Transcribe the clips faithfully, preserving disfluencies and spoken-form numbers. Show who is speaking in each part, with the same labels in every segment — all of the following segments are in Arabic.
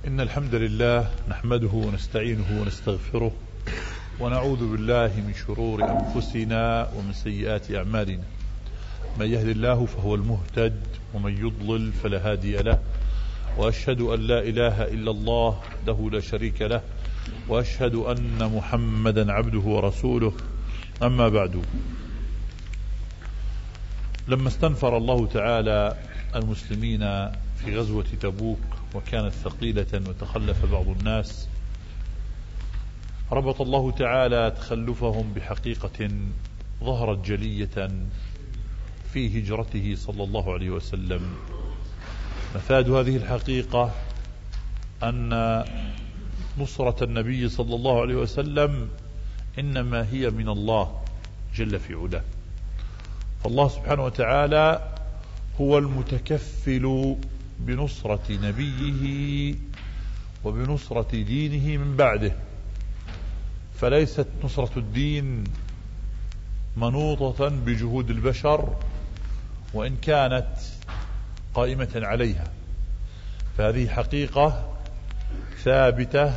Speaker 1: إن الحمد لله نحمده ونستعينه ونستغفره ونعوذ بالله من شرور أنفسنا ومن سيئات أعمالنا. من يهد الله فهو المهتد ومن يضلل فلا هادي له، وأشهد أن لا إله إلا الله وحده لا شريك له، وأشهد أن محمدا عبده ورسوله. أما بعد، لما استنفر الله تعالى المسلمين في غزوة تبوك وكانت ثقيلة وتخلف بعض الناس، ربط الله تعالى تخلفهم بحقيقة ظهرت جلية في هجرته صلى الله عليه وسلم. مفاد هذه الحقيقة أن نصرة النبي صلى الله عليه وسلم إنما هي من الله جل في علاه، فالله سبحانه وتعالى هو المتكفل بنصرة نبيه وبنصرة دينه من بعده، فليست نصرة الدين منوطة بجهود البشر وإن كانت قائمة عليها، فهذه حقيقة ثابتة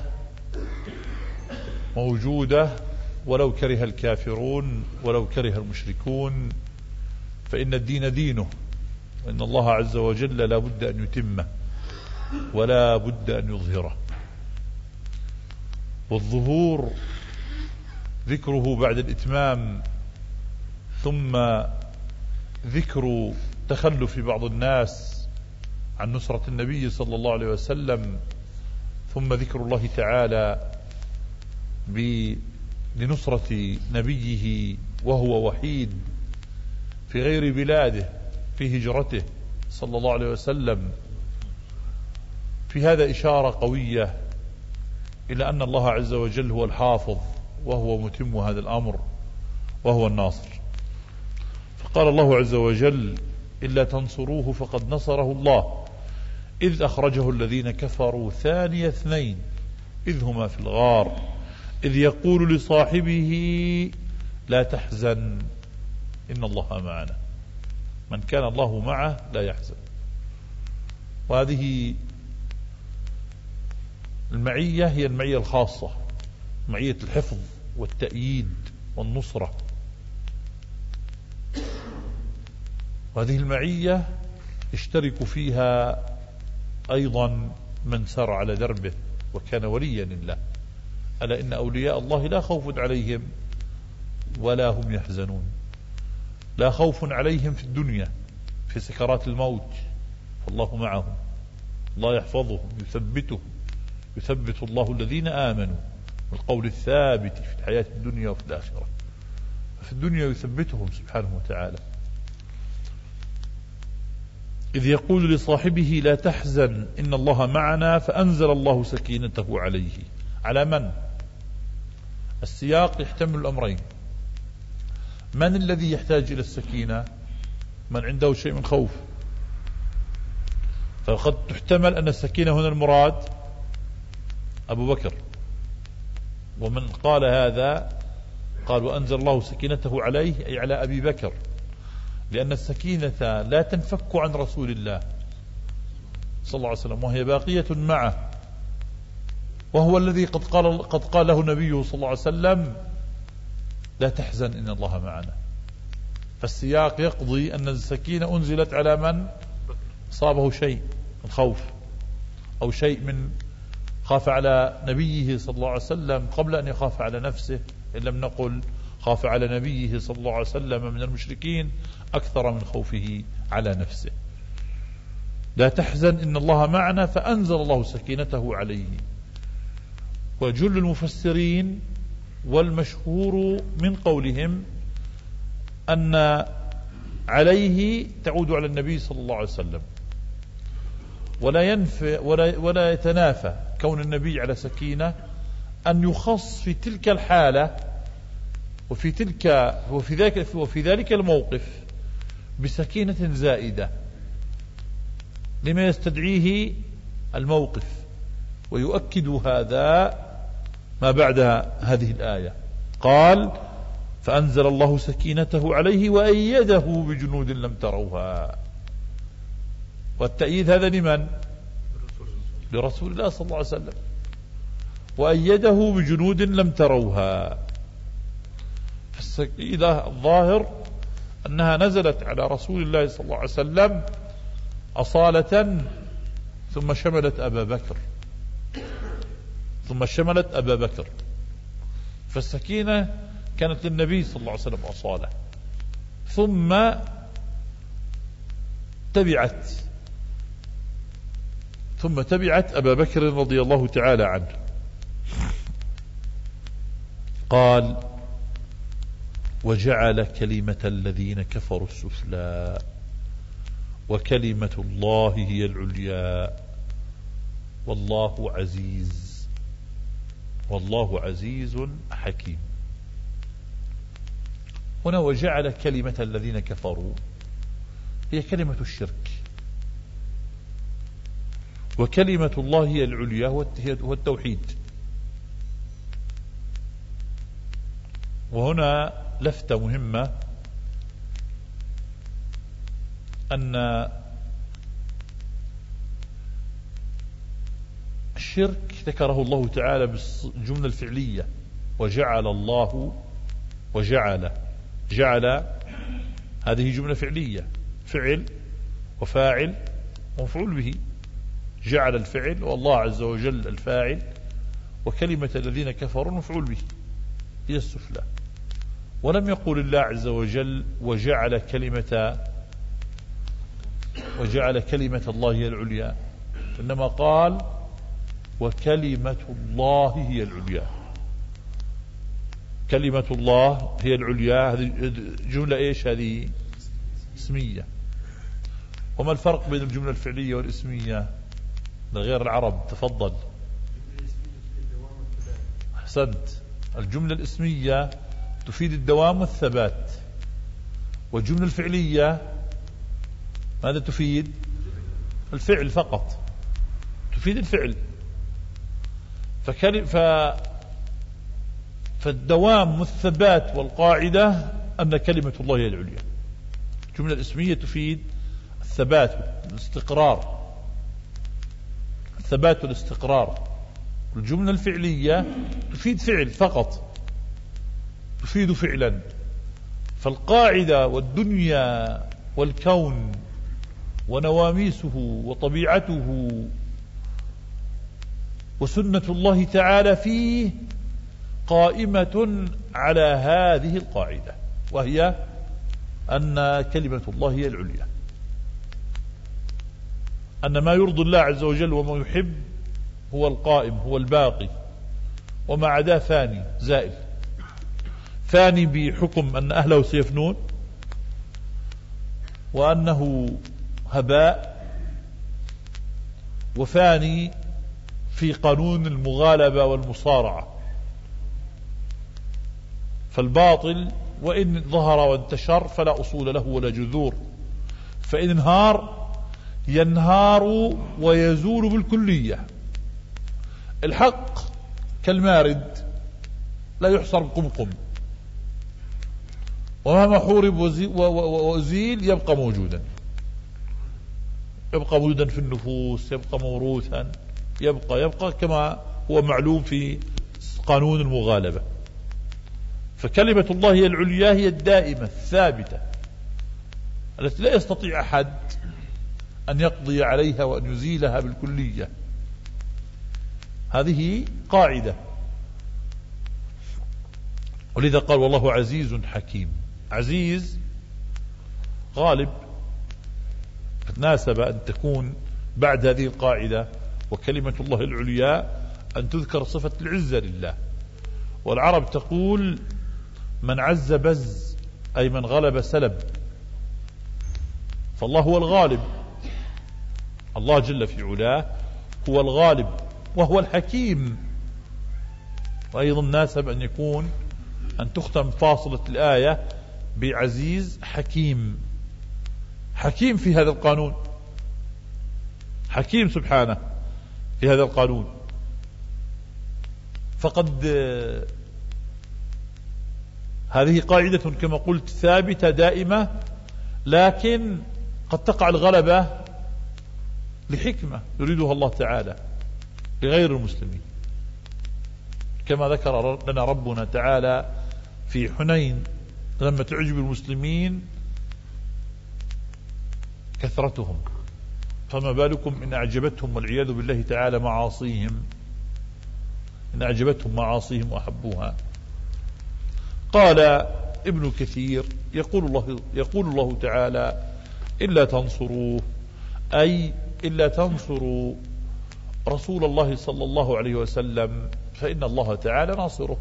Speaker 1: موجودة ولو كره الكافرون ولو كره المشركون، فإن الدين دينه، وإن الله عز وجل لا بد أن يتمه ولا بد أن يظهره. والظهور ذكره بعد الإتمام، ثم ذكر تخلف بعض الناس عن نصرة النبي صلى الله عليه وسلم، ثم ذكر الله تعالى لنصرة نبيه وهو وحيد في غير بلاده في هجرته صلى الله عليه وسلم. في هذا إشارة قوية إلى أن الله عز وجل هو الحافظ وهو متم هذا الأمر وهو الناصر. فقال الله عز وجل: إلا تنصروه فقد نصره الله إذ أخرجه الذين كفروا ثاني اثنين إذ هما في الغار إذ يقول لصاحبه لا تحزن إن الله معنا. من كان الله معه لا يحزن. وهذه المعية هي المعية الخاصة، معية الحفظ والتأييد والنصرة. وهذه المعية يشترك فيها أيضا من سار على دربه وكان وليا لله. ألا إن أولياء الله لا خوف عليهم ولا هم يحزنون. لا خوف عليهم في الدنيا في سكرات الموت، فالله معهم، الله يحفظهم يثبتهم، يثبت الله الذين آمنوا بالقول الثابت في الحياة الدنيا وفي الآخرة. ففي الدنيا يثبتهم سبحانه وتعالى. إذ يقول لصاحبه لا تحزن إن الله معنا فأنزل الله سكينته عليه. على من؟ السياق يحتمل الأمرين. من الذي يحتاج إلى السكينة؟ من عنده شيء من خوف. فقد تحتمل أن السكينة هنا المراد أبو بكر، ومن قال هذا قال وأنزل الله سكينته عليه أي على أبي بكر، لأن السكينة لا تنفك عن رسول الله صلى الله عليه وسلم وهي باقية معه، وهو الذي قد قال, قد قال له النبي صلى الله عليه وسلم لا تحزن إن الله معنا. فالسياق يقضي أن السكينة أنزلت على من صابه شيء من خوف أو شيء من خاف على نبيه صلى الله عليه وسلم قبل أن يخاف على نفسه، إن لم نقل خاف على نبيه صلى الله عليه وسلم من المشركين أكثر من خوفه على نفسه. لا تحزن إن الله معنا فأنزل الله سكينته عليه. وجل المفسرين والمشهور من قولهم أن عليه تعود على النبي صلى الله عليه وسلم، ولا ينفي ولا, ولا يتنافى كون النبي على سكينة أن يخص في تلك الحالة وفي تلك وفي ذلك وفي ذلك الموقف بسكينة زائدة لما يستدعيه الموقف. ويؤكد هذا ما بعد هذه الآية، قال فأنزل الله سكينته عليه وأيده بجنود لم تروها. والتأييد هذا لمن؟ لرسول الله صلى الله عليه وسلم، وأيده بجنود لم تروها. فالسكينة الظاهر أنها نزلت على رسول الله صلى الله عليه وسلم أصالة، ثم شملت أبا بكر ثم شملت أبا بكر فالسكينة كانت للنبي صلى الله عليه وسلم أصالة، ثم تبعت ثم تبعت أبا بكر رضي الله تعالى عنه. قال: وجعل كلمة الذين كفروا السفلى وكلمة الله هي العليا والله عزيز والله عزيز حكيم. هنا وجعل كلمة الذين كفروا هي كلمة الشرك، وكلمة الله هي العليا هو التوحيد. وهنا لفتة مهمة، أن الشرك ذكره الله تعالى بالجملة الفعلية: وجعل الله وجعل جعل، هذه جملة فعلية، فعل وفاعل ومفعول به. جعل الفعل والله عز وجل الفاعل، وكلمة الذين كفروا مفعول به هي السفلى. ولم يقول الله عز وجل وجعل كلمة وجعل كلمة الله هي العليا، إنما قال وكلمة الله هي العليا. كلمة الله هي العليا، هذه جملة إيش؟ هذه اسمية. وما الفرق بين الجملة الفعلية والاسمية لغير العرب؟ تفضل. أحسنت. الجملة الاسمية تفيد الدوام والثبات، والجملة الفعلية ماذا تفيد؟ الفعل فقط، تفيد الفعل. فكلم ف... فالدوام والثبات والقاعدة أن كلمة الله هي العليا. الجملة الاسمية تفيد الثبات والاستقرار، الثبات والاستقرار. الجملة الفعلية تفيد فعل فقط، تفيد فعلا. فالقاعدة والدنيا والكون ونواميسه وطبيعته وسنة الله تعالى فيه قائمة على هذه القاعدة، وهي أن كلمة الله هي العليا، أن ما يرضي الله عز وجل وما يحب هو القائم، هو الباقي، وما عداه فاني زائل. فاني بحكم أن أهله سيفنون، وأنه هباء، وفاني في قانون المغالبة والمصارعة. فالباطل وإن ظهر وانتشر فلا أصول له ولا جذور، فإن انهار ينهار ويزول بالكلية. الحق كالمارد لا يحصر بقمقم، ومهما حورب وزيل يبقى موجودا، يبقى موجودا في النفوس، يبقى موروثا، يبقى يبقى كما هو معلوم في قانون المغالبة. فكلمة الله هي العليا، هي الدائمة الثابتة التي لا يستطيع أحد أن يقضي عليها وأن يزيلها بالكلية. هذه قاعدة. ولذا قال والله عزيز حكيم. عزيز غالب، ناسب أن تكون بعد هذه القاعدة وكلمة الله العليا أن تذكر صفة العزة لله. والعرب تقول من عز بز، أي من غلب سلب. فالله هو الغالب، الله جل في علاه هو الغالب وهو الحكيم. وأيضا ناسب أن يكون أن تختم فاصلة الآية بعزيز حكيم. حكيم في هذا القانون، حكيم سبحانه في هذا القانون. فقد هذه قاعدة كما قلت ثابتة دائمة، لكن قد تقع الغلبة لحكمة يريدها الله تعالى. لغير المسلمين، كما ذكر لنا ربنا تعالى في حنين لما تعجب المسلمين كثرتهم، فما بالكم إن أعجبتهم والعياذ بالله تعالى معاصيهم، إن أعجبتهم معاصيهم وأحبوها. قال ابن كثير يقول الله, يقول الله تعالى إلا تنصروه، أي إلا تنصروا رسول الله صلى الله عليه وسلم فإن الله تعالى ناصره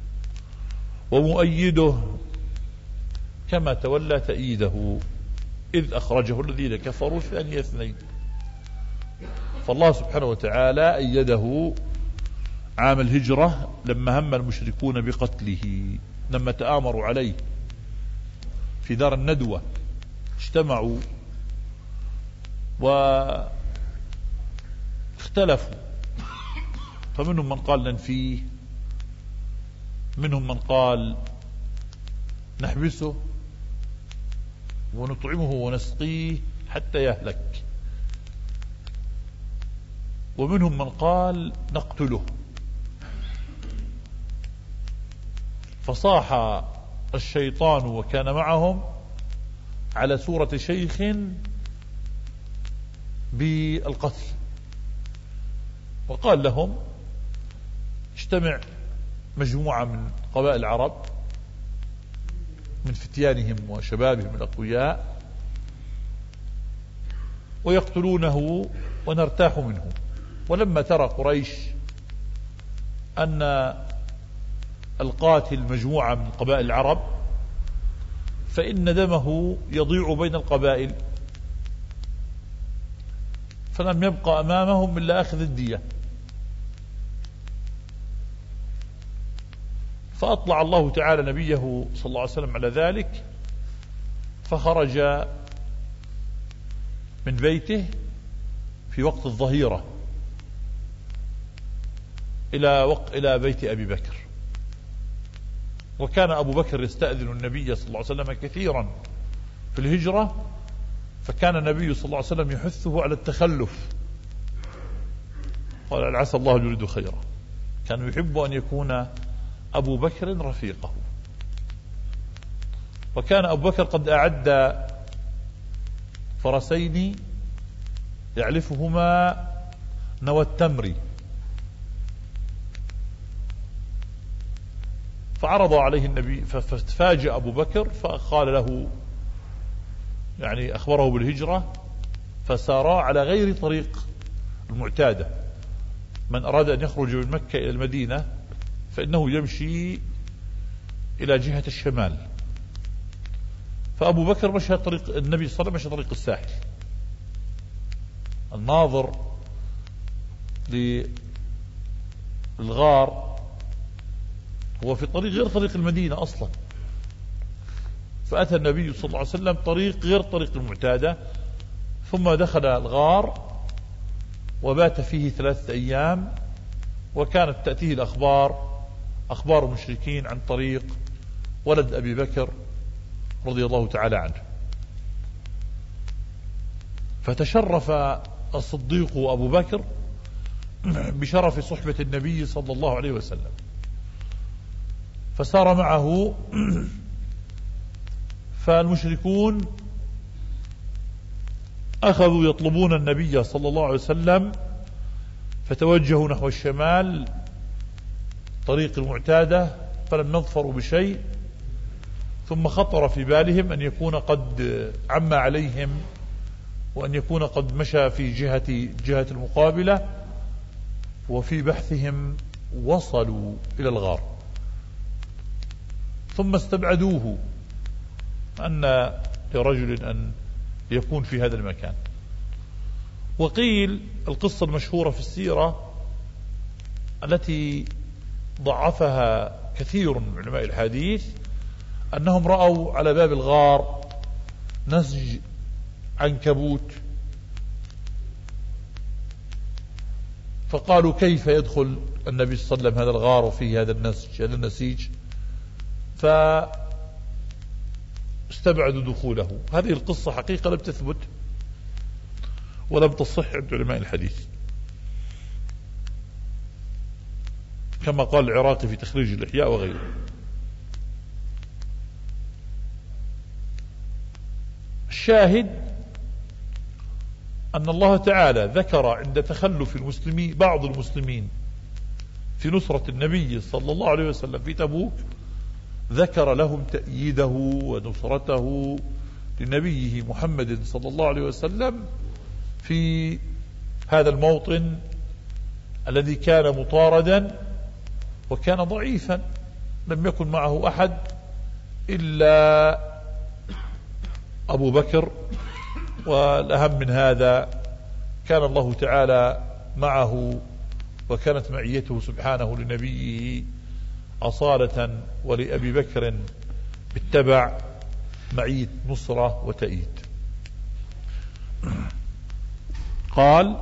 Speaker 1: ومؤيده كما تولى تأييده إذ أخرجه الذين كفروا ثاني اثنين. فالله سبحانه وتعالى أيده عام الهجرة لما هم المشركون بقتله، لما تآمروا عليه في دار الندوة، اجتمعوا واختلفوا، فمنهم من قال ننفيه، منهم من قال نحبسه ونطعمه ونسقيه حتى يهلك، ومنهم من قال نقتله. فصاح الشيطان وكان معهم على سورة شيخ بالقتل، وقال لهم اجتمع مجموعة من قبائل العرب من فتيانهم وشبابهم الأقوياء ويقتلونه ونرتاح منه. ولما ترى قريش أن القاتل مجموعة من قبائل العرب فإن دمه يضيع بين القبائل، فلم يبقى أمامهم إلا أخذ الدية. فأطلع الله تعالى نبيه صلى الله عليه وسلم على ذلك، فخرج من بيته في وقت الظهيرة إلى وقت إلى بيت أبي بكر. وكان أبو بكر يستأذن النبي صلى الله عليه وسلم كثيرا في الهجرة، فكان النبي صلى الله عليه وسلم يحثه على التخلف، قال عسى الله يريد خيرا. كان يحب أن يكون أبو بكر رفيقه. وكان أبو بكر قد أعد فرسين يعلفهما نوى التمر، فعرض عليه النبي، فتفاجأ أبو بكر فقال له، يعني أخبره بالهجرة، فسارا على غير طريق المعتادة. من أراد أن يخرج من مكة إلى المدينة فإنه يمشي إلى جهة الشمال، فأبو بكر مشى طريق النبي صلى الله عليه وسلم، مشى طريق الساحل. الناظر للغار هو في طريق غير طريق المدينة أصلا، فأتى النبي صلى الله عليه وسلم طريق غير طريق المعتادة، ثم دخل الغار وبات فيه ثلاثة أيام. وكانت تأتيه الأخبار، أخبار المشركين عن طريق ولد أبي بكر رضي الله تعالى عنه. فتشرف الصديق أبو بكر بشرف صحبة النبي صلى الله عليه وسلم، فسار معه. فالمشركون أخذوا يطلبون النبي صلى الله عليه وسلم، فتوجهوا نحو الشمال طريق المعتادة، فلم يظفروا بشيء. ثم خطر في بالهم أن يكون قد عم عليهم، وأن يكون قد مشى في جهة جهة المقابلة. وفي بحثهم وصلوا إلى الغار، ثم استبعدوه أن لرجل أن يكون في هذا المكان. وقيل القصة المشهورة في السيرة التي ضعفها كثير من علماء الحديث، أنهم رأوا على باب الغار نسج عنكبوت، فقالوا كيف يدخل النبي صلى الله عليه وسلم هذا الغار وفيه هذا النسج هذا النسيج، فاستبعدوا دخوله. هذه القصة حقيقة لم تثبت ولم تصح عند علماء الحديث. كما قال العراقي في تخريج الإحياء وغيره. الشاهد أن الله تعالى ذكر عند تخلف المسلمين بعض المسلمين في نصرة النبي صلى الله عليه وسلم في تبوك، ذكر لهم تأييده ونصرته لنبيه محمد صلى الله عليه وسلم في هذا الموطن الذي كان مطاردا وكان ضعيفا، لم يكن معه أحد إلا أبو بكر، والأهم من هذا كان الله تعالى معه، وكانت معيته سبحانه لنبيه أصالة، ولأبي بكر بالتبع معية نصرة وتأييد. قال: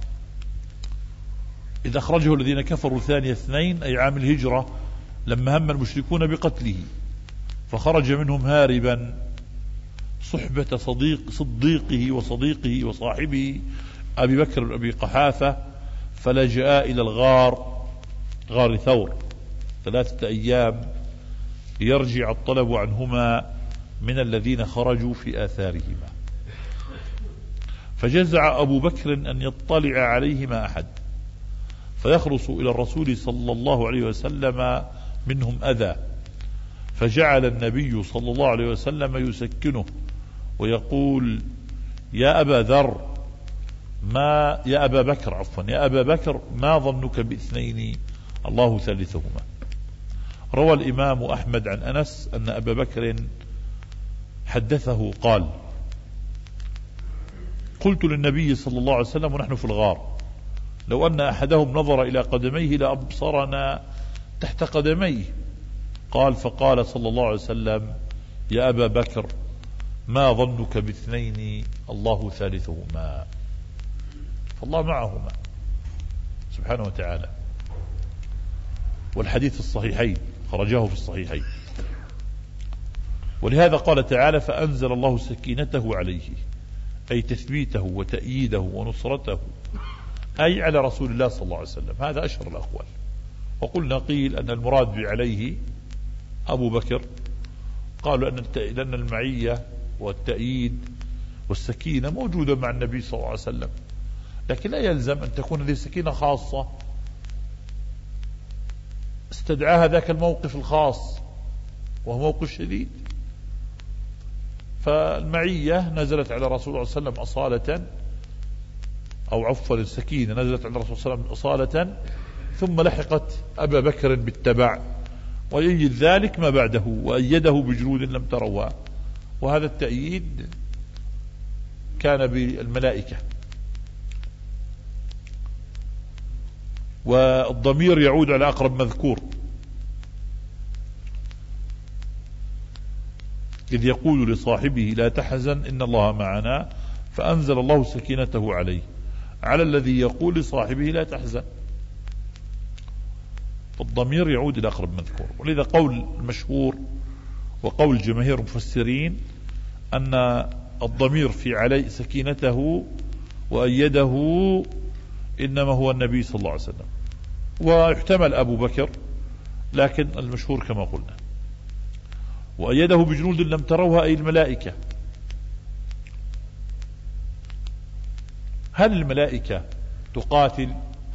Speaker 1: إذا أخرجه الذين كفروا ثاني اثنين، أي عام الهجرة، لما هم المشركون بقتله فخرج منهم هاربا صحبة صديق صديقه وصديقه وصاحبه أبي بكر أبي قحافة، فلجأ إلى الغار، غار ثور، ثلاثة أيام يرجع الطلب عنهما من الذين خرجوا في آثارهما، فجزع أبو بكر أن يطلع عليهما أحد فيخلص إلى الرسول صلى الله عليه وسلم منهم أذى، فجعل النبي صلى الله عليه وسلم يسكنه ويقول: يا أبا ذر ما يا أبا بكر عفوا يا أبا بكر ما ظنك باثنين الله ثالثهما. روى الإمام أحمد عن أنس أن أبا بكر حدثه قال: قلت للنبي صلى الله عليه وسلم ونحن في الغار: لو أن أحدهم نظر إلى قدميه لأبصرنا تحت قدميه. قال: فقال صلى الله عليه وسلم: يا أبا بكر ما ظنك باثنين الله ثالثهما. فالله معهما سبحانه وتعالى. والحديث الصحيحين خرجاه في الصحيحين. ولهذا قال تعالى: فأنزل الله سكينته عليه، أي تثبيته وتأييده ونصرته، أي على رسول الله صلى الله عليه وسلم. هذا أشهر الأقوال. وقلنا قيل أن المراد بعليه أبو بكر، قالوا لأن المعية والتأييد والسكينة موجودة مع النبي صلى الله عليه وسلم، لكن لا يلزم أن تكون هذه السكينة خاصة استدعاها ذاك الموقف الخاص وهو موقف شديد. فالمعية نزلت على رسول الله صلى الله عليه وسلم أصالة، أو عفوا السكينة نزلت على الرسول صلى الله عليه وسلم أصالة، ثم لحقت أبا بكر بالتبع، ويؤيد ذلك ما بعده وأيده بجنود لم تروها. وهذا التأييد كان بالملائكة. والضمير يعود على أقرب مذكور، إذ يقول لصاحبه لا تحزن إن الله معنا، فأنزل الله سكينته عليه، على الذي يقول لصاحبه لا تحزن. فالضمير يعود إلى أقرب مذكور. ولذا قول المشهور وقول جماهير المفسرين أن الضمير في علي سكينته وأيده إنما هو النبي صلى الله عليه وسلم، ويحتمل أبو بكر، لكن المشهور كما قلنا. وأيده بجنود لم تروها، أي الملائكة. هل الملائكة تقاتل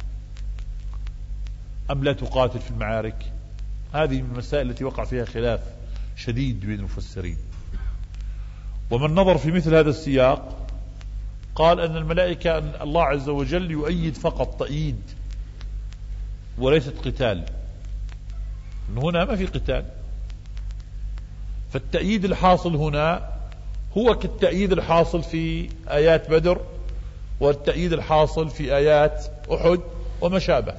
Speaker 1: أم لا تقاتل في المعارك؟ هذه من المسائل التي وقع فيها خلاف شديد بين المفسرين. ومن نظر في مثل هذا السياق قال أن الملائكة أن الله عز وجل يؤيد فقط تأييد وليست قتال، من هنا ما في قتال. فالتأييد الحاصل هنا هو كالتأييد الحاصل في آيات بدر والتأييد الحاصل في آيات أحد وما شابه.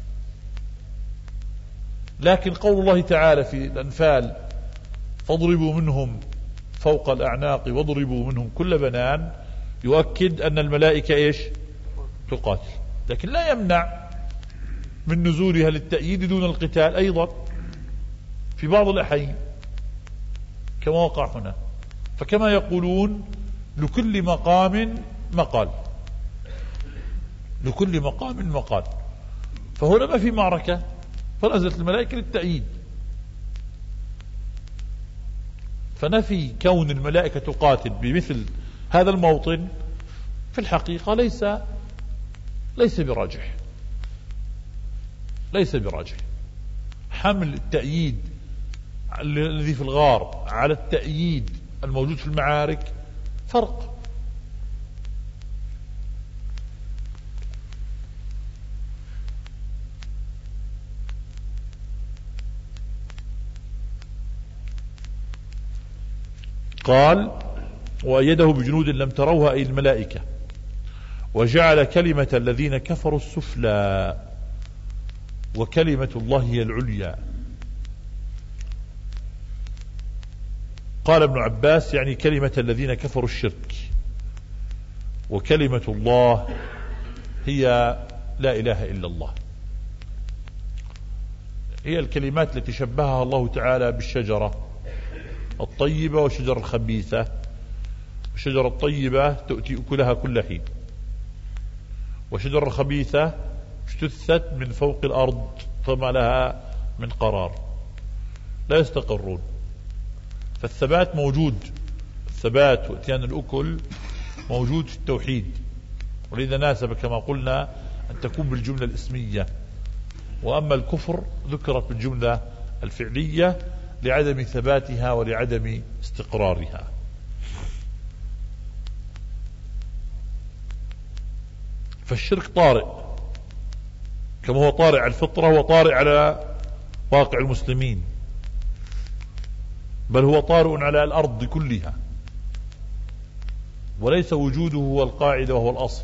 Speaker 1: لكن قول الله تعالى في الأنفال: فاضربوا منهم فوق الأعناق واضربوا منهم كل بنان، يؤكد أن الملائكة إيش؟ تقاتل، لكن لا يمنع من نزولها للتأييد دون القتال أيضا في بعض الأحيان كما وقع هنا. فكما يقولون لكل مقام مقال، لكل مقام مقال. فهنا ما في معركة فنزلت الملائكة للتأييد. فنفي كون الملائكة تقاتل بمثل هذا الموطن في الحقيقة ليس ليس براجح، ليس براجح. حمل التأييد الذي في الغار على التأييد الموجود في المعارك فرق. قال وأيده بجنود لم تروها أي الملائكة، وجعل كلمة الذين كفروا السفلى وكلمة الله هي العليا. قال ابن عباس يعني كلمة الذين كفروا الشرك، وكلمة الله هي لا إله إلا الله. هي الكلمات التي شبهها الله تعالى بالشجرة الطيبة والشجرة الخبيثة. الشجرة الطيبة تؤتي أكلها كل حين، والشجرة الخبيثة اجتثت من فوق الأرض فما لها من قرار، لا يستقرون. فالثبات موجود، الثبات واتيان الأكل موجود في التوحيد، ولذا ناسب كما قلنا أن تكون بالجملة الاسمية. وأما الكفر ذكرت بالجملة الفعلية لعدم ثباتها ولعدم استقرارها. فالشرك طارئ كما هو طارئ على الفطرة وطارئ على واقع المسلمين، بل هو طارئ على الأرض كلها، وليس وجوده هو القاعدة وهو الأصل.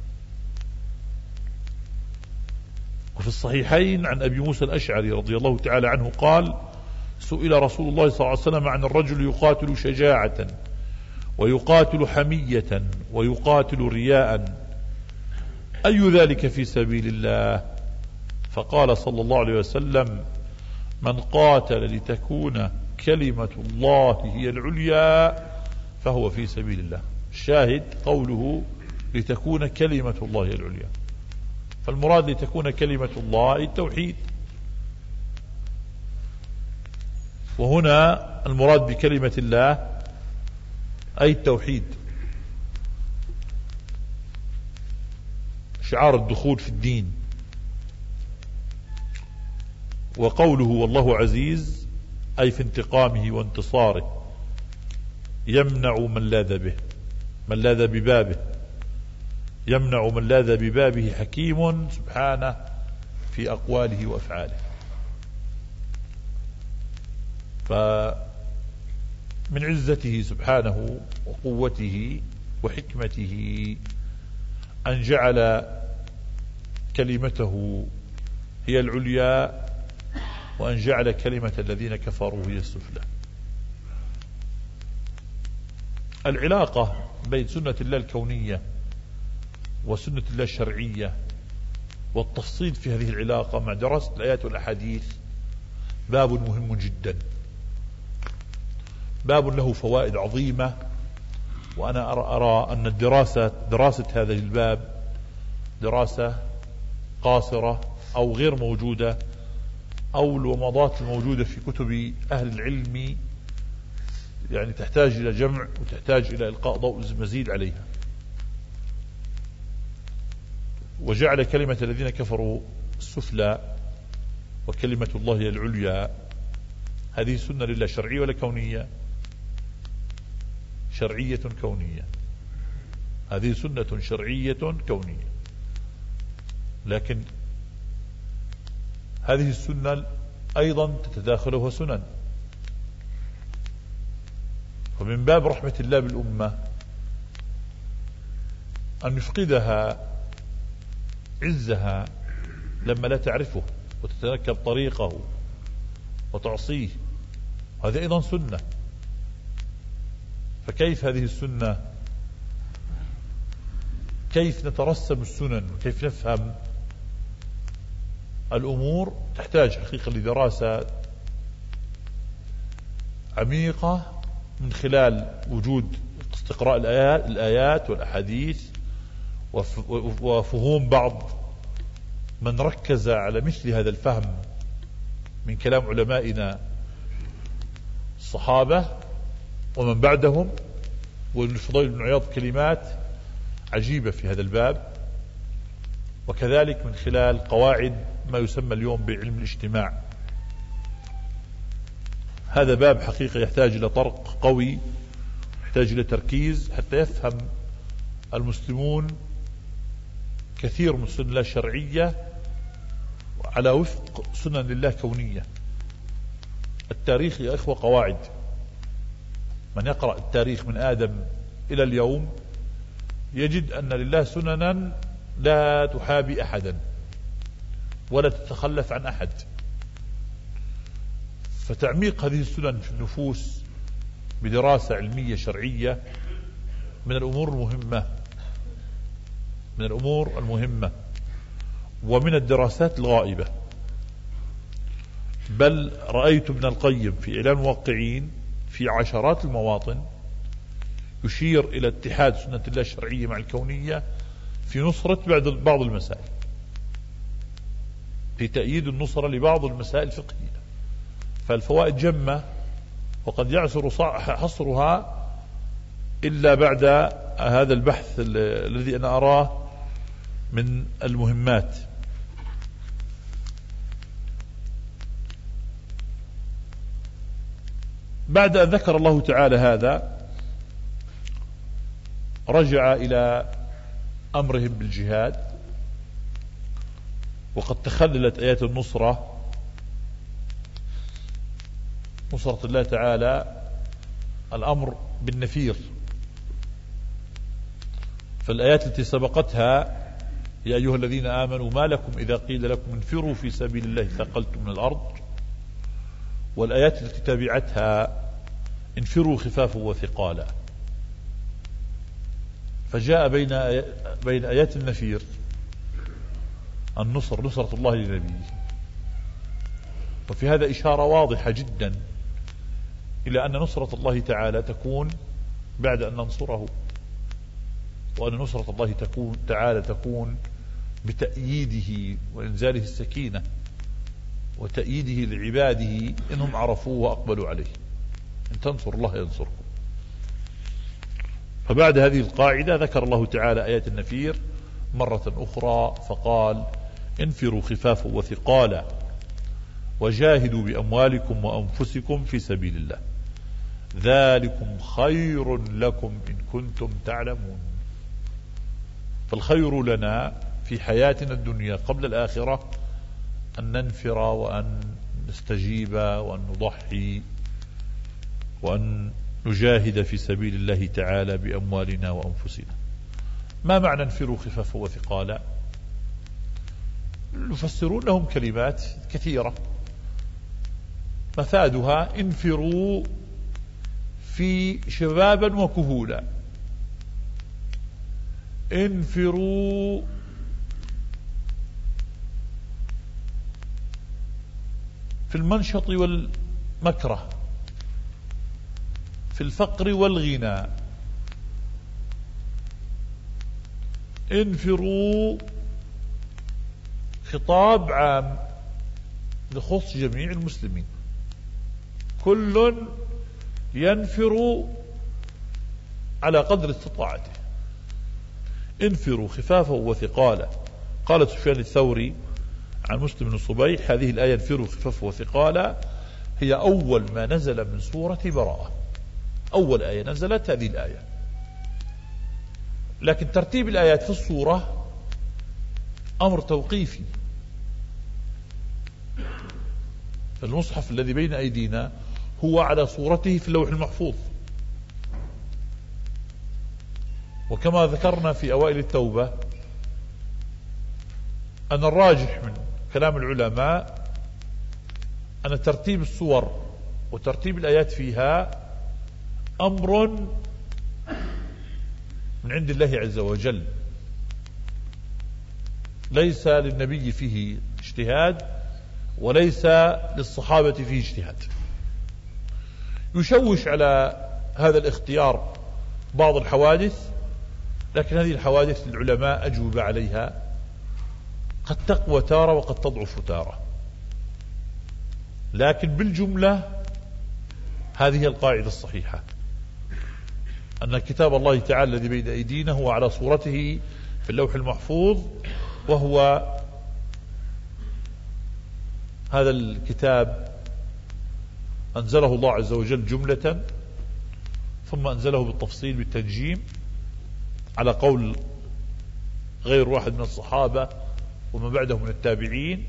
Speaker 1: وفي الصحيحين عن أبي موسى الأشعري رضي الله تعالى عنه قال سئل رسول الله صلى الله عليه وسلم عن الرجل يقاتل شجاعة ويقاتل حمية ويقاتل رياء أي ذلك في سبيل الله؟ فقال صلى الله عليه وسلم من قاتل لتكون كلمة الله هي العليا فهو في سبيل الله. الشاهد قوله لتكون كلمة الله هي العليا، فالمراد لتكون كلمة الله التوحيد. وهنا المراد بكلمة الله أي التوحيد، شعار الدخول في الدين. وقوله والله عزيز أي في انتقامه وانتصاره، يمنع من لاذ به، من لاذ ببابه، يمنع من لاذ ببابه حكيم سبحانه في أقواله وأفعاله. فمن عزته سبحانه وقوته وحكمته أن جعل كلمته هي العليا، وأن جعل كلمة الذين كفروا هي السفلى. العلاقة بين سنة الله الكونية وسنة الله الشرعية والتفصيل في هذه العلاقة مع دراسة الآيات والأحاديث باب مهم جدا، باب له فوائد عظيمة. وأنا أرى, أرى أن الدراسة دراسة هذا الباب دراسة قاصرة أو غير موجودة، أو الومضات الموجودة في كتب أهل العلم يعني تحتاج إلى جمع وتحتاج إلى إلقاء ضوء مزيد عليها. وجعل كلمة الذين كفروا السفلى وكلمة الله هي العليا، هذه سنة لله شرعية ولا كونية؟ شرعية كونية، هذه سنة شرعية كونية. لكن هذه السنة أيضا تتداخلها سنن، ومن باب رحمة الله بالأمة أن يفقدها عزها لما لا تعرفه وتتنكب طريقه وتعصيه، هذا أيضا سنة. فكيف هذه السنة؟ كيف نترسم السنن وكيف نفهم الأمور؟ تحتاج حقيقة لدراسة عميقة من خلال وجود استقراء الآيات, الآيات والأحاديث وفهوم بعض من ركز على مثل هذا الفهم من كلام علمائنا الصحابة ومن بعدهم، والفضيل بن عياض كلمات عجيبة في هذا الباب، وكذلك من خلال قواعد ما يسمى اليوم بعلم الاجتماع. هذا باب حقيقة يحتاج إلى طرق قوي، يحتاج إلى تركيز حتى يفهم المسلمون كثير من سنن الله الشرعية على وفق سنن الله كونية. التاريخ يا إخوة قواعد، من يقرأ التاريخ من آدم إلى اليوم يجد أن لله سننا لا تحابي أحدا ولا تتخلف عن أحد. فتعميق هذه السنن في النفوس بدراسة علمية شرعية من الأمور المهمة من الأمور المهمة ومن الدراسات الغائبة. بل رأيت ابن القيم في إعلام الموقعين في عشرات المواطن يشير إلى اتحاد سنة الله الشرعية مع الكونية في نصرة بعض المسائل، في تأييد النصرة لبعض المسائل الفقهية. فالفوائد جمة، وقد يعسر حصرها إلا بعد هذا البحث الذي أنا أراه من المهمات. بعد أن ذكر الله تعالى هذا رجع إلى أمرهم بالجهاد، وقد تخللت آيات النصرة نصرة الله تعالى الأمر بالنفير. فالآيات التي سبقتها يا أيها الذين آمنوا ما لكم إذا قيل لكم انفروا في سبيل الله ثقلتم من الأرض، والآيات التي تبعتها انفروا خفافا وثقالا. فجاء بين بين آيات النفير النصر، نصرة الله لنبيه. وفي هذا إشارة واضحة جدا إلى أن نصرة الله تعالى تكون بعد أن ننصره، وأن نصرة الله تكون تعالى تكون بتأييده وإنزاله السكينة وتأييده لعباده إنهم عرفوه وأقبلوا عليه. إن تنصر الله ينصركم. فبعد هذه القاعدة ذكر الله تعالى آيات النفير مرة أخرى فقال انفروا خفافا وثقالا وجاهدوا بأموالكم وأنفسكم في سبيل الله ذلكم خير لكم إن كنتم تعلمون. فالخير لنا في حياتنا الدنيا قبل الآخرة أن ننفر وأن نستجيب وأن نضحي وأن نجاهد في سبيل الله تعالى بأموالنا وأنفسنا. ما معنى انفروا خفافا وثقالا؟ يفسرون لهم كلمات كثيرة، مفادها انفروا في شبابا وكهولا، انفروا في المنشط والمكره، في الفقر والغنى، انفروا خطاب عام يخص جميع المسلمين، كل ينفر على قدر استطاعته. انفروا خفافا وثقالا. قال سفيان الثوري عن مسلم بن الصبيح هذه الآية انفروا خفافا وثقالا هي أول ما نزل من سورة براءة، أول آية نزلت هذه الآية. لكن ترتيب الآيات في السورة أمر توقيفي. المصحف الذي بين أيدينا هو على صورته في اللوح المحفوظ، وكما ذكرنا في أوائل التوبة أن الراجح من كلام العلماء أن ترتيب السور وترتيب الآيات فيها أمر من عند الله عز وجل، ليس للنبي فيه اجتهاد وليس للصحابة فيه اجتهاد. يشوش على هذا الاختيار بعض الحوادث، لكن هذه الحوادث العلماء أجوب عليها، قد تقوى تارة وقد تضعف تارة. لكن بالجملة هذه هي القاعدة الصحيحة، أن كتاب الله تعالى الذي بين أيدينا هو على صورته في اللوح المحفوظ، وهو هذا الكتاب أنزله الله عز وجل جملة، ثم أنزله بالتفصيل بالتنجيم على قول غير واحد من الصحابة وما بعدهم من التابعين.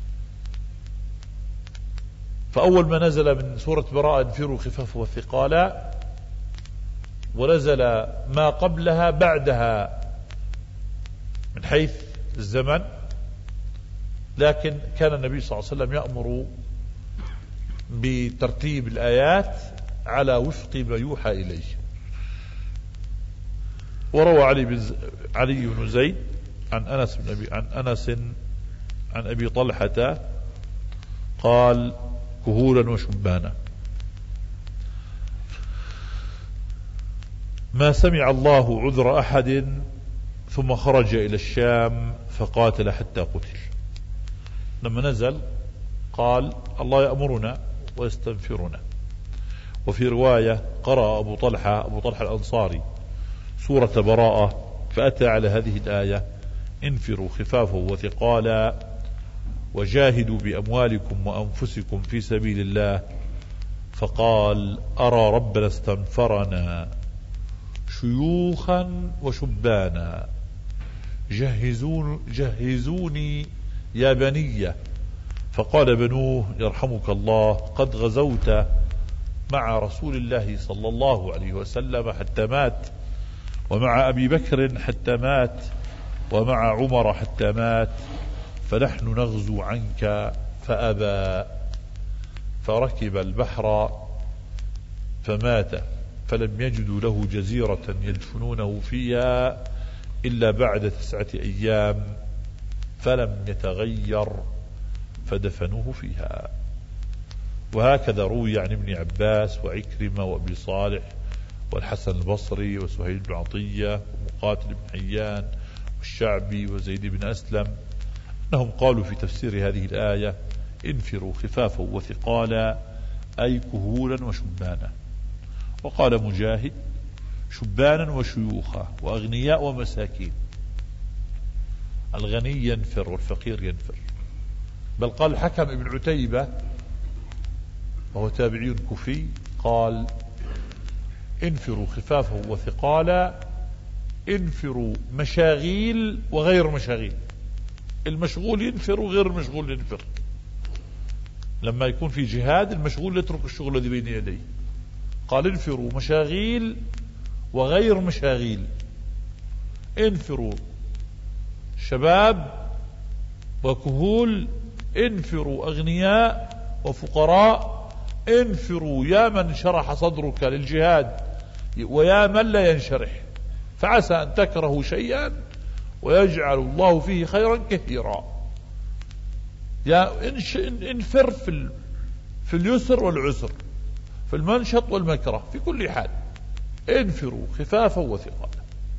Speaker 1: فأول ما نزل من سورة براءة انفروا خفافا وثقالا، ونزل ما قبلها بعدها من حيث الزمن، لكن كان النبي صلى الله عليه وسلم يأمر بترتيب الآيات على وفق ما يوحى إليه. وروى علي بن علي بن زيد عن أنس بن أبي عن أنس عن أبي طلحة قال كهولا وشبانا ما سمع الله عذر أحد ثم خرج إلى الشام فقاتل حتى قتل. لما نزل قال الله يأمرنا ويستنفرنا. وفي رواية قرأ أبو طلحة أبو طلحة الأنصاري سورة براءة فأتى على هذه الآية انفروا خفافا وثقالا وجاهدوا بأموالكم وأنفسكم في سبيل الله، فقال أرى ربنا استنفرنا شيوخا وشبانا جهزون جهزوني يا بني، فقال بنوه يرحمك الله قد غزوت مع رسول الله صلى الله عليه وسلم حتى مات، ومع أبي بكر حتى مات، ومع عمر حتى مات، فنحن نغزو عنك فأبى، فركب البحر فمات، فلم يجدوا له جزيرة يدفنونه فيها إلا بعد تسعة أيام، فلم يتغير فدفنوه فيها. وهكذا روي عن ابن عباس وعكرمة وأبي صالح والحسن البصري وسهيل بن عطية ومقاتل بن حيان والشعبي وزيد بن أسلم أنهم قالوا في تفسير هذه الآية انفروا خفافا وثقالا أي كهولا وشبانا. وقال مجاهد شبانا وشيوخا وأغنياء ومساكين، الغني ينفر والفقير ينفر. بل قال الحكم ابن عتيبة وهو تابعي كوفي قال انفروا خفافا وثقالا، انفروا مشاغيل وغير مشاغيل، المشغول ينفر وغير المشغول ينفر. لما يكون في جهاد المشغول يترك الشغل الذي بين يديه. قال انفروا مشاغيل وغير مشاغيل، انفروا شباب وكهول، انفروا أغنياء وفقراء، انفروا يا من شرح صدرك للجهاد ويا من لا ينشرح، فعسى أن تكرهوا شيئا ويجعل الله فيه خيرا كثيرا. يا انفر في, في اليسر والعسر، في المنشط والمكره، في كل حال انفروا خفافا وثقالا.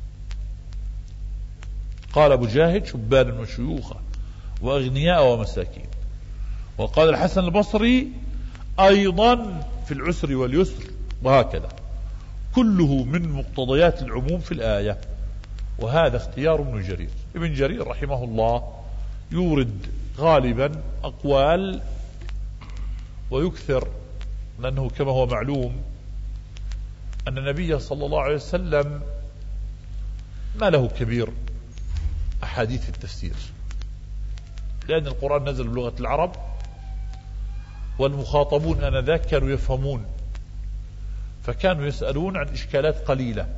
Speaker 1: قال مجاهد شبانا وشيوخا وأغنياء ومساكين. وقال الحسن البصري أيضا في العسر واليسر، وهكذا كله من مقتضيات العموم في الآية. وهذا اختيار ابن جرير. ابن جرير رحمه الله يورد غالبا أقوال ويكثر، لأنه كما هو معلوم أن النبي صلى الله عليه وسلم ما له كبير أحاديث التفسير، لأن القرآن نزل بلغة العرب، والمخاطبون آنذاك كانوا يفهمون، فكانوا يسألون عن إشكالات قليلة.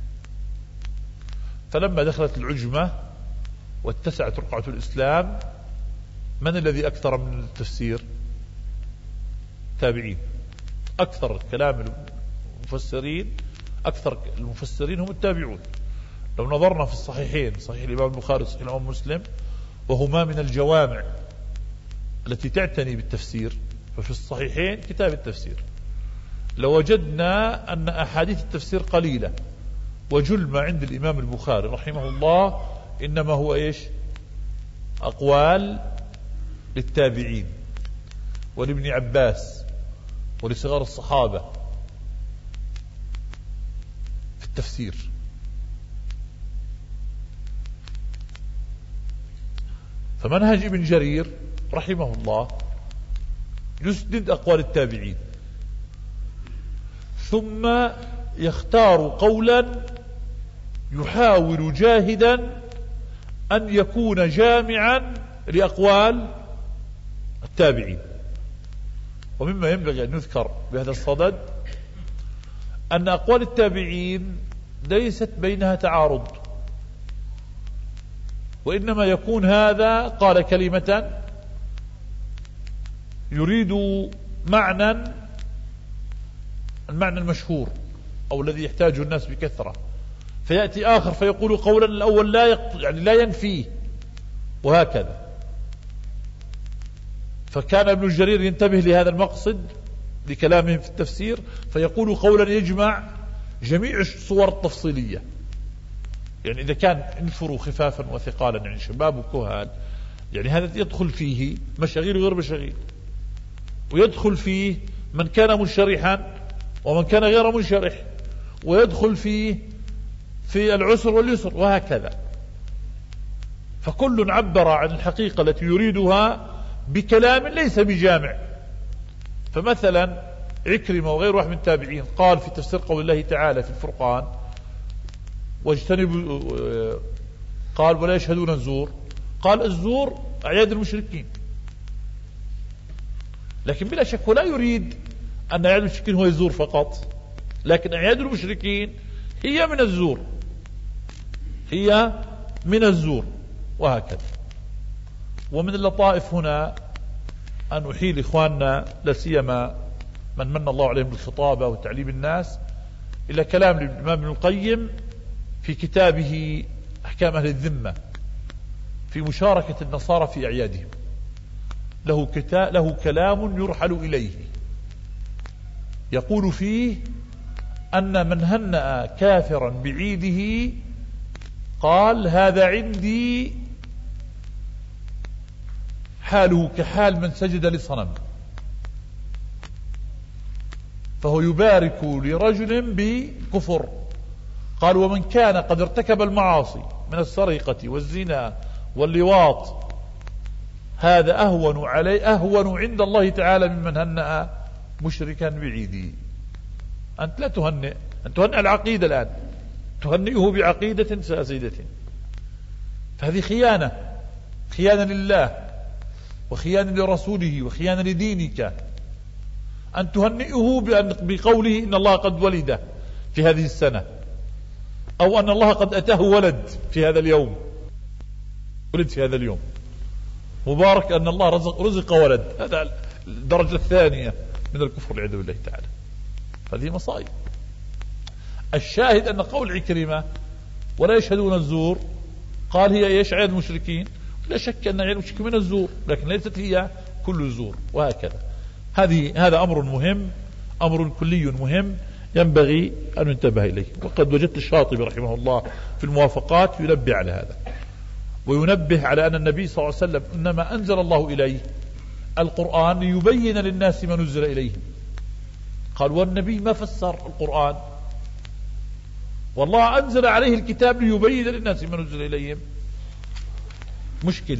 Speaker 1: فلما دخلت العجمة واتسعت رقعة الإسلام، من الذي أكثر من التفسير؟ تابعين. أكثر كلام المفسرين أكثر المفسرين هم التابعون. لو نظرنا في الصحيحين، صحيح الإمام البخاري وصحيح الإمام مسلم، وهما من الجوامع التي تعتني بالتفسير، ففي الصحيحين كتاب التفسير لوجدنا أن أحاديث التفسير قليلة، وجل ما عند الإمام البخاري رحمه الله إنما هو إيش؟ أقوال للتابعين. ولابن عباس ولصغار الصحابة في التفسير. فمنهج ابن جرير رحمه الله يسدد أقوال التابعين، ثم يختار قولا يحاول جاهدا أن يكون جامعا لأقوال التابعين. ومما ينبغي أن يذكر بهذا الصدد أن أقوال التابعين ليست بينها تعارض، وإنما يكون هذا قال كلمة يريد معنى المعنى المشهور أو الذي يحتاجه الناس بكثرة، فيأتي آخر فيقول قولا الأول لا يق... يعني لا ينفيه، وهكذا. فكان ابن جرير ينتبه لهذا المقصد لكلامهم في التفسير، فيقول قولا يجمع جميع الصور التفصيلية. يعني إذا كان انفروا خفافا وثقالا يعني شباب وكهال، يعني هذا يدخل فيه مشاغيل وغير مشاغيل، ويدخل فيه من كان منشرحا ومن كان غير منشرح، ويدخل فيه في العسر واليسر، وهكذا. فكل عبر عن الحقيقة التي يريدها بكلام ليس بجامع. فمثلا عكرمة وغير واحد من التابعين قال في تفسير قول الله تعالى في الفرقان واجتنبوا، قال ولا يشهدون الزور، قال الزور أعياد المشركين، لكن بلا شك هو لا يريد أن أعياد المشركين هو يزور فقط، لكن أعياد المشركين هي من الزور، هي من الزور، وهكذا. ومن اللطائف هنا أن أحيل إخواننا لسيما من من الله عليهم بالخطابة وتعليم الناس إلى كلام الإمام ابن القيم في كتابه أحكام أهل الذمة في مشاركة النصارى في أعيادهم. له, له كلام يرحل إليه يقول فيه أن من هنأ كافرا بعيده قال هذا عندي حاله كحال من سجد لصنم، فهو يبارك لرجل بكفر. قال ومن كان قد ارتكب المعاصي من السرقة والزنا واللواط هذا أهون عليه أهون عند الله تعالى ممن هنأ مشركا بعيده. أنت لا تهنئ، أنت تهنئ العقيدة الآن، تهنئه بعقيدة فاسدة، فهذه خيانة، خيانة لله وخيانة لرسوله وخيانة لدينك. أن تهنئه بقوله إن الله قد ولد في هذه السنة، أو أن الله قد أتاه ولد في هذا اليوم، ولد في هذا اليوم، مبارك أن الله رزق, رزق ولد. هذا الدرجة الثانية من الكفر والعياذ بالله تعالى. هذه مصائب. الشاهد أن قول عكرمة ولا يشهدون الزور قال هي ايش؟ عيد المشركين. لا شك أن عيد المشركين من الزور، لكن ليست هي كل الزور، وهكذا. هذه هذا أمر مهم، أمر كلي مهم ينبغي أن ننتبه إليه. وقد وجدت الشاطبي رحمه الله في الموافقات ينبه على هذا، وينبه على أن النبي صلى الله عليه وسلم إنما أنزل الله إليه القرآن ليبين للناس ما نزل إليهم. قال والنبي ما فسر القرآن، والله أنزل عليه الكتاب ليبين للناس ما نزل إليهم. مشكل.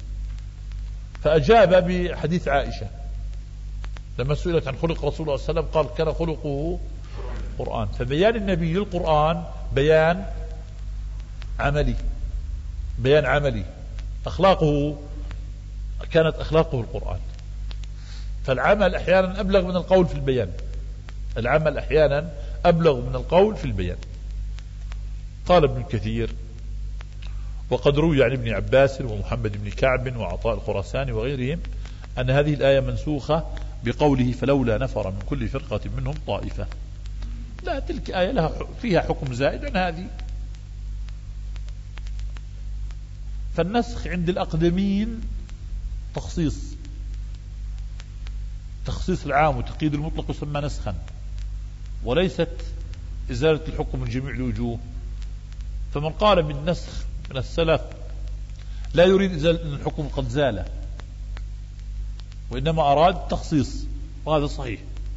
Speaker 1: فأجاب بحديث عائشة لما سئلت عن خلق رسول الله صلى الله عليه وسلم قال كان خلقه قرآن. فبيان النبي للقرآن بيان عملي، بيان عملي. أخلاقه كانت أخلاقه القرآن. فالعمل أحيانا أبلغ من القول في البيان، العمل أحيانا أبلغ من القول في البيان. قال ابن كثير وقد روي عن ابن عباس ومحمد بن كعب وعطاء الخراساني وغيرهم أن هذه الآية منسوخة بقوله فلولا نفر من كل فرقة منهم طائفة. لا، تلك آية لها فيها حكم زائد عن هذه. فالنسخ عند الأقدمين تخصيص، تخصيص العام وتقييد المطلق يسمى نسخا، وليست إزالة الحكم من جميع الوجوه. فمن قال بالنسخ من السلف لا يريد إزالة الحكم قد زال، وإنما أراد تخصيص، وهذا صحيح،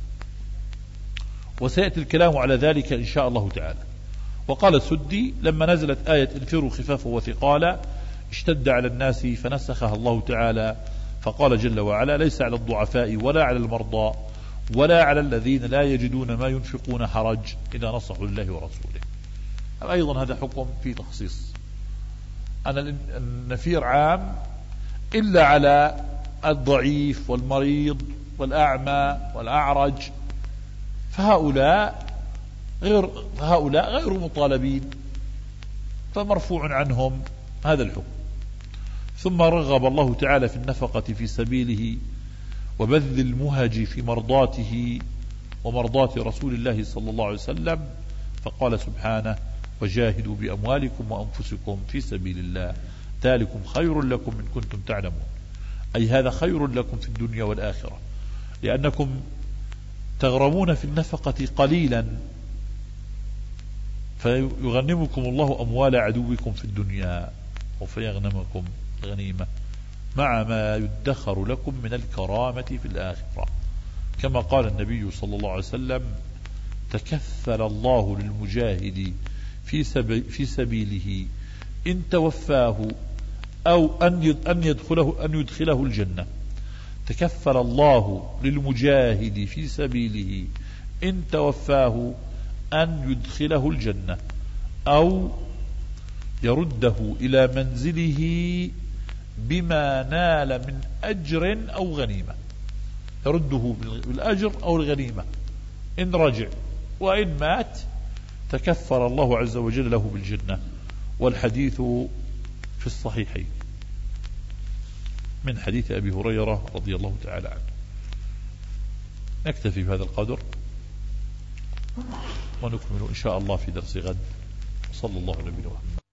Speaker 1: وسيأتي الكلام على ذلك إن شاء الله تعالى. وقال السدي لما نزلت آية انفروا خفافا وثقالا اشتد على الناس فنسخها الله تعالى فقال جل وعلا ليس على الضعفاء ولا على المرضى ولا على الذين لا يجدون ما ينفقون حرج إذا نصحوا لله ورسوله. أيضا هذا حكم في تخصيص، أن النفير عام إلا على الضعيف والمريض والأعمى والأعرج، فهؤلاء غير هؤلاء غير مطالبين، فمرفوع عنهم هذا الحكم. ثم رغب الله تعالى في النفقة في سبيله وبذل المهج في مرضاته ومرضاة رسول الله صلى الله عليه وسلم، فقال سبحانه وجاهدوا بأموالكم وأنفسكم في سبيل الله ذلكم خير لكم إن كنتم تعلمون، أي هذا خير لكم في الدنيا والآخرة، لأنكم تغرمون في النفقة قليلا فيغنمكم الله أموال عدوكم في الدنيا وفيغنمكم غنيمة مع ما يدخر لكم من الكرامة في الآخرة، كما قال النبي صلى الله عليه وسلم تكفل الله للمجاهد في, سبي في سبيله إن توفاه أو أن يدخله, أن يدخله الجنة. تكفل الله للمجاهد في سبيله إن توفاه أن يدخله الجنة أو يرده إلى منزله بما نال من أجر أو غنيمة، يرده بالأجر أو الغنيمة إن رجع، وإن مات تكفر الله عز وجل له بالجنة. والحديث في الصحيحين من حديث أبي هريرة رضي الله تعالى عنه. نكتفي بهذا القدر ونكمل إن شاء الله في درس غد. صلى الله عليه وسلم.